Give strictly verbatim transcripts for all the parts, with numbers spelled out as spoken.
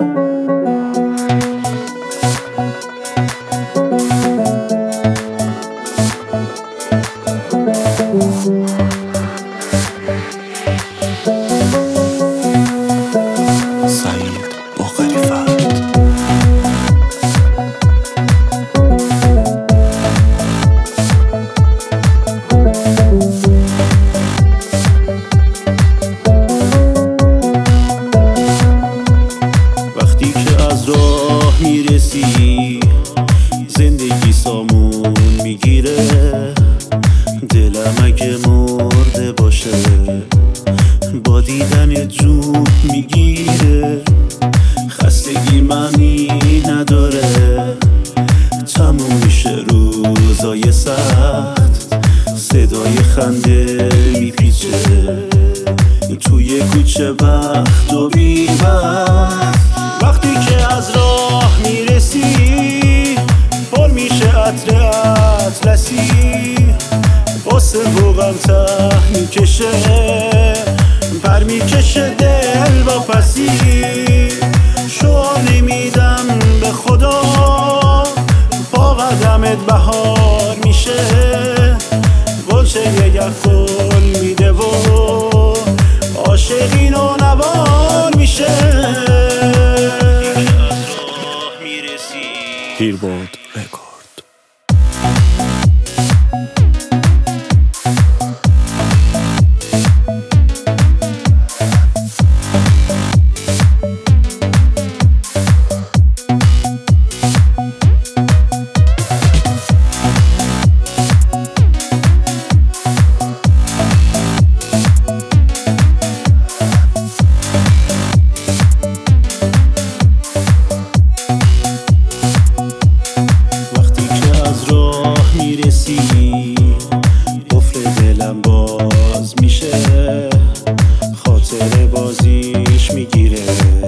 وقتی که از راه میرسی زندگی سامون میگیره، دلم اگه مرده باشه با دیدن جون میگیره. خستگی معنی نداره، تموم میشه روزای سخت، صدای خنده میپیچه توی کوچه بخت و بی‌بخت. وقتی که از راه میرسی پر میشه عطر اطلسی، واسه بوغم ته میکشه پر میکشه دل با پسی. شعا نمیدم به خدا با قدمت بهار میشه، گلچه یه گل میده و عاشقین و نوار میشه. پیرباد رکورد. قفل دلم باز میشه، خاطر بازیش میگیره،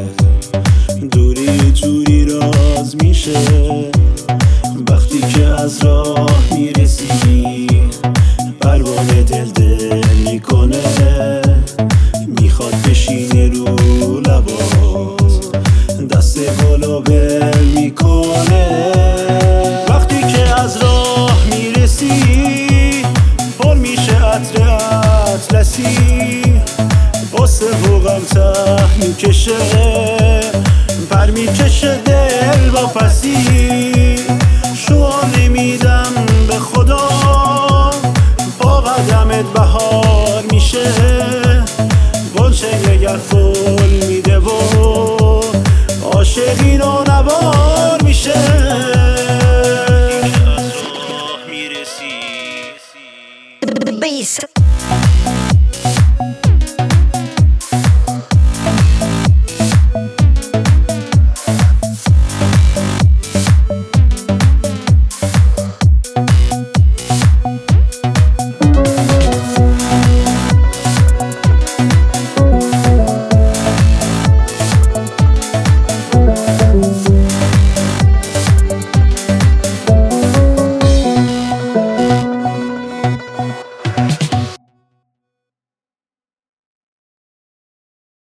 دوری جوری راز میشه. وقتی که از راه میرسی پروانه دل دل میکنه، میخواد بشینه رو لبات، دست گلو بل میکنه. وقتی که از راه میرسی پر میشه عطر اطلسی، واسه بوغم ته میکشه پر میکشه دل با پسی.